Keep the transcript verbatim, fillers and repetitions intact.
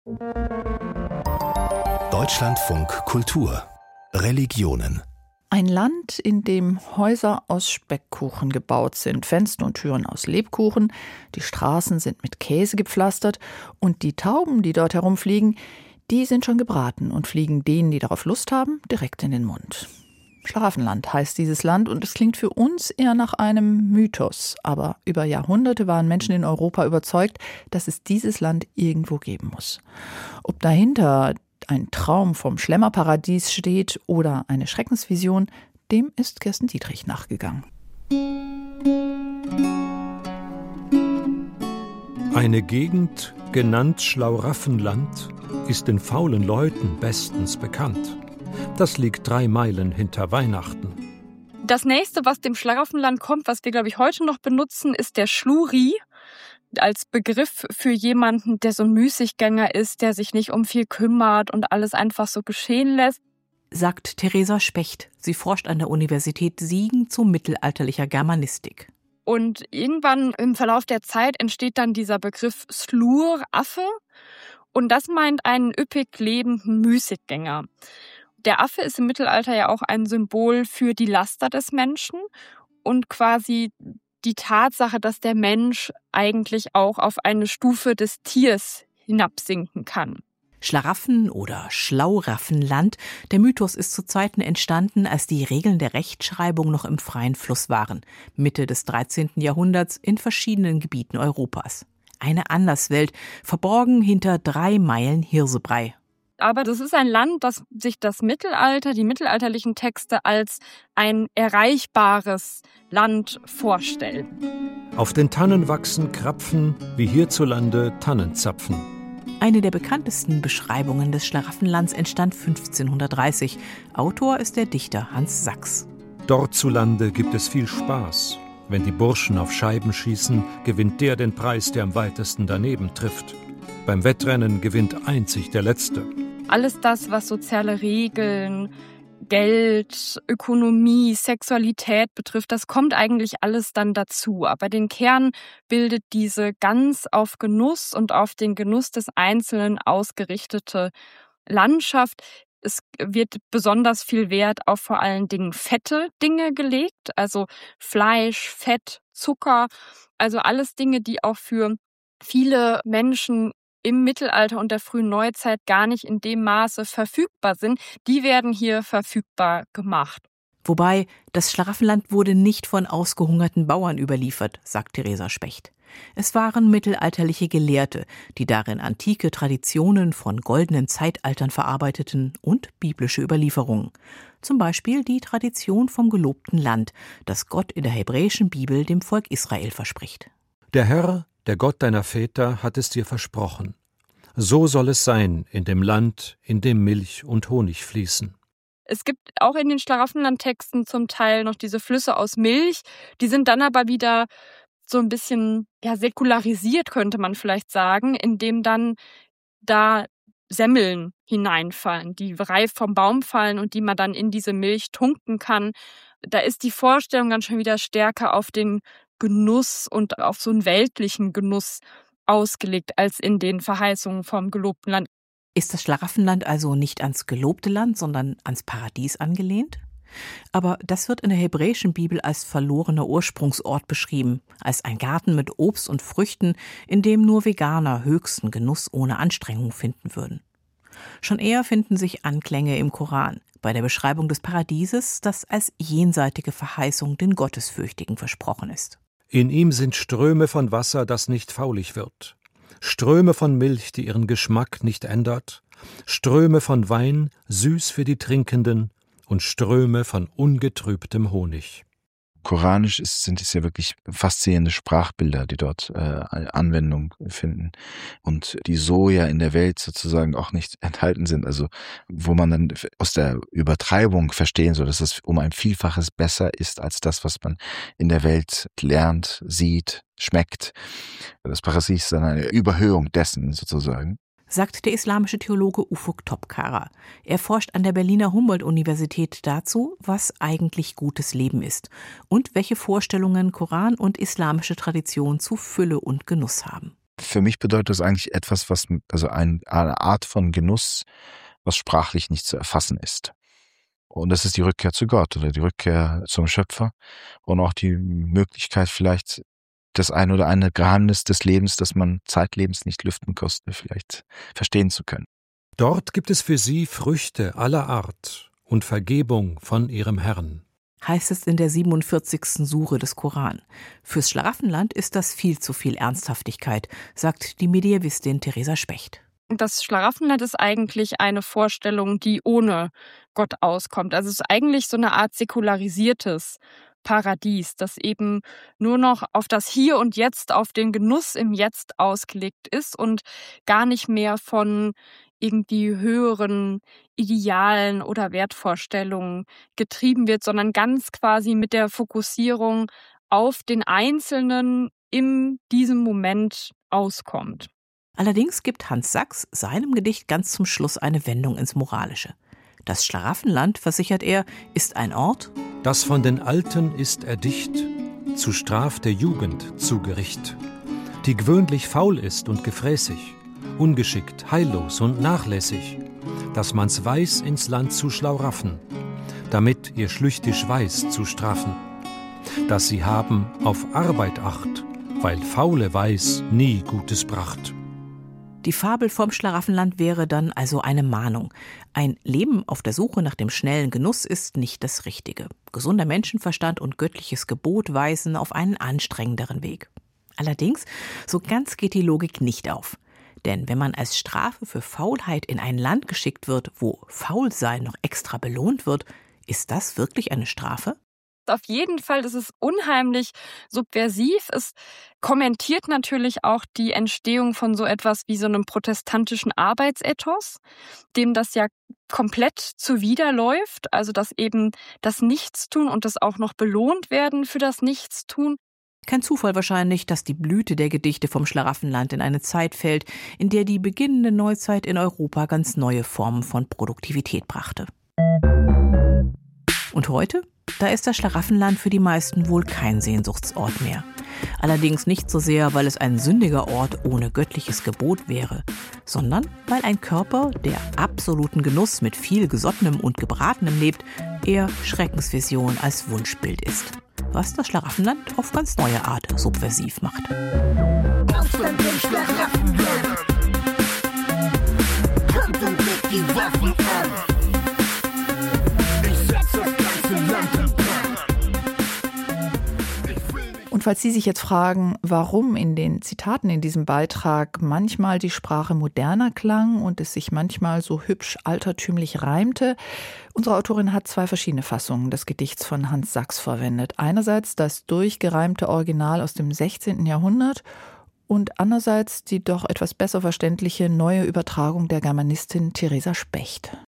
Deutschlandfunk Kultur Religionen. Ein Land, in dem Häuser aus Speckkuchen gebaut sind, Fenster und Türen aus Lebkuchen, die Straßen sind mit Käse gepflastert und die Tauben, die dort herumfliegen, die sind schon gebraten und fliegen denen, die darauf Lust haben, direkt in den Mund. Schlaraffenland heißt dieses Land und es klingt für uns eher nach einem Mythos. Aber über Jahrhunderte waren Menschen in Europa überzeugt, dass es dieses Land irgendwo geben muss. Ob dahinter ein Traum vom Schlemmerparadies steht oder eine Schreckensvision, dem ist Kirsten Dietrich nachgegangen. Eine Gegend, genannt Schlauraffenland, ist den faulen Leuten bestens bekannt. Das liegt drei Meilen hinter Weihnachten. Das nächste, was dem Schlaraffenland kommt, was wir, glaube ich, heute noch benutzen, ist der Schluri. Als Begriff für jemanden, der so ein Müßiggänger ist, der sich nicht um viel kümmert und alles einfach so geschehen lässt. Sagt Theresa Specht. Sie forscht an der Universität Siegen zu mittelalterlicher Germanistik. Und irgendwann im Verlauf der Zeit entsteht dann dieser Begriff Slur-Affe. Und das meint einen üppig lebenden Müßiggänger. Der Affe ist im Mittelalter ja auch ein Symbol für die Laster des Menschen und quasi die Tatsache, dass der Mensch eigentlich auch auf eine Stufe des Tiers hinabsinken kann. Schlaraffen- oder Schlauraffenland. Der Mythos ist zu Zeiten entstanden, als die Regeln der Rechtschreibung noch im freien Fluss waren. Mitte des dreizehnten Jahrhunderts in verschiedenen Gebieten Europas. Eine Anderswelt, verborgen hinter drei Meilen Hirsebrei. Aber das ist ein Land, das sich das Mittelalter, die mittelalterlichen Texte als ein erreichbares Land vorstellen. Auf den Tannen wachsen Krapfen, wie hierzulande Tannenzapfen. Eine der bekanntesten Beschreibungen des Schlaraffenlands entstand fünfzehnhundertdreißig. Autor ist der Dichter Hans Sachs. Dort zu Lande gibt es viel Spaß. Wenn die Burschen auf Scheiben schießen, gewinnt der den Preis, der am weitesten daneben trifft. Beim Wettrennen gewinnt einzig der Letzte. Alles das, was soziale Regeln, Geld, Ökonomie, Sexualität betrifft, das kommt eigentlich alles dann dazu. Aber den Kern bildet diese ganz auf Genuss und auf den Genuss des Einzelnen ausgerichtete Landschaft. Es wird besonders viel Wert auf vor allen Dingen fette Dinge gelegt, also Fleisch, Fett, Zucker, also alles Dinge, die auch für viele Menschen im Mittelalter und der frühen Neuzeit gar nicht in dem Maße verfügbar sind, die werden hier verfügbar gemacht. Wobei, das Schlaraffenland wurde nicht von ausgehungerten Bauern überliefert, sagt Theresa Specht. Es waren mittelalterliche Gelehrte, die darin antike Traditionen von goldenen Zeitaltern verarbeiteten und biblische Überlieferungen. Zum Beispiel die Tradition vom gelobten Land, das Gott in der hebräischen Bibel dem Volk Israel verspricht. Der Herr, der Gott deiner Väter, hat es dir versprochen. So soll es sein in dem Land, in dem Milch und Honig fließen. Es gibt auch in den Schlaraffenland-Texten zum Teil noch diese Flüsse aus Milch. Die sind dann aber wieder so ein bisschen ja, säkularisiert, könnte man vielleicht sagen, indem dann da Semmeln hineinfallen, die reif vom Baum fallen und die man dann in diese Milch tunken kann. Da ist die Vorstellung dann schon wieder stärker auf den Genuss und auf so einen weltlichen Genuss ausgelegt als in den Verheißungen vom gelobten Land. Ist das Schlaraffenland also nicht ans gelobte Land, sondern ans Paradies angelehnt? Aber das wird in der hebräischen Bibel als verlorener Ursprungsort beschrieben, als ein Garten mit Obst und Früchten, in dem nur Veganer höchsten Genuss ohne Anstrengung finden würden. Schon eher finden sich Anklänge im Koran, bei der Beschreibung des Paradieses, das als jenseitige Verheißung den Gottesfürchtigen versprochen ist. In ihm sind Ströme von Wasser, das nicht faulig wird. Ströme von Milch, die ihren Geschmack nicht ändert. Ströme von Wein, süß für die Trinkenden. Und Ströme von ungetrübtem Honig. Koranisch ist, sind es ja wirklich faszinierende Sprachbilder, die dort äh, Anwendung finden und die so ja in der Welt sozusagen auch nicht enthalten sind. Also wo man dann aus der Übertreibung verstehen soll, dass es um ein Vielfaches besser ist als das, was man in der Welt lernt, sieht, schmeckt. Das Paradies ist dann eine Überhöhung dessen sozusagen. Sagt der islamische Theologe Ufuk Topkara. Er forscht an der Berliner Humboldt-Universität dazu, was eigentlich gutes Leben ist und welche Vorstellungen Koran und islamische Tradition zu Fülle und Genuss haben. Für mich bedeutet das eigentlich etwas, was, also ein, eine Art von Genuss, was sprachlich nicht zu erfassen ist. Und das ist die Rückkehr zu Gott oder die Rückkehr zum Schöpfer und auch die Möglichkeit, vielleicht das ein oder eine Geheimnis des Lebens, das man zeitlebens nicht lüften konnte, vielleicht verstehen zu können. Dort gibt es für sie Früchte aller Art und Vergebung von ihrem Herrn. Heißt es in der siebenundvierzigsten Sure des Koran. Fürs Schlaraffenland ist das viel zu viel Ernsthaftigkeit, sagt die Medievistin Theresa Specht. Das Schlaraffenland ist eigentlich eine Vorstellung, die ohne Gott auskommt. Also es ist eigentlich so eine Art säkularisiertes Paradies, das eben nur noch auf das Hier und Jetzt, auf den Genuss im Jetzt ausgelegt ist und gar nicht mehr von irgendwie höheren Idealen oder Wertvorstellungen getrieben wird, sondern ganz quasi mit der Fokussierung auf den Einzelnen in diesem Moment auskommt. Allerdings gibt Hans Sachs seinem Gedicht ganz zum Schluss eine Wendung ins Moralische. Das Schlaraffenland, versichert er, ist ein Ort, das von den Alten ist erdicht, zu Straf der Jugend zu Gericht, die gewöhnlich faul ist und gefräßig, ungeschickt, heillos und nachlässig, dass man's weiß ins Land zu schlauraffen, damit ihr schlüchtig weiß zu strafen, dass sie haben auf Arbeit acht, weil faule Weiß nie Gutes bracht. Die Fabel vom Schlaraffenland wäre dann also eine Mahnung. Ein Leben auf der Suche nach dem schnellen Genuss ist nicht das Richtige. Gesunder Menschenverstand und göttliches Gebot weisen auf einen anstrengenderen Weg. Allerdings, so ganz geht die Logik nicht auf. Denn wenn man als Strafe für Faulheit in ein Land geschickt wird, wo Faulsein noch extra belohnt wird, ist das wirklich eine Strafe? Auf jeden Fall ist es unheimlich subversiv. Es kommentiert natürlich auch die Entstehung von so etwas wie so einem protestantischen Arbeitsethos, dem das ja komplett zuwiderläuft. Also dass eben das Nichtstun und das auch noch belohnt werden für das Nichtstun. Kein Zufall wahrscheinlich, dass die Blüte der Gedichte vom Schlaraffenland in eine Zeit fällt, in der die beginnende Neuzeit in Europa ganz neue Formen von Produktivität brachte. Und heute? Da ist das Schlaraffenland für die meisten wohl kein Sehnsuchtsort mehr. Allerdings nicht so sehr, weil es ein sündiger Ort ohne göttliches Gebot wäre, sondern weil ein Körper, der absoluten Genuss mit viel Gesottenem und Gebratenem lebt, eher Schreckensvision als Wunschbild ist. Was das Schlaraffenland auf ganz neue Art subversiv macht. Kommt und legt die Waffen auf. Und falls Sie sich jetzt fragen, warum in den Zitaten in diesem Beitrag manchmal die Sprache moderner klang und es sich manchmal so hübsch altertümlich reimte, unsere Autorin hat zwei verschiedene Fassungen des Gedichts von Hans Sachs verwendet. Einerseits das durchgereimte Original aus dem sechzehnten Jahrhundert und andererseits die doch etwas besser verständliche neue Übertragung der Germanistin Theresa Specht.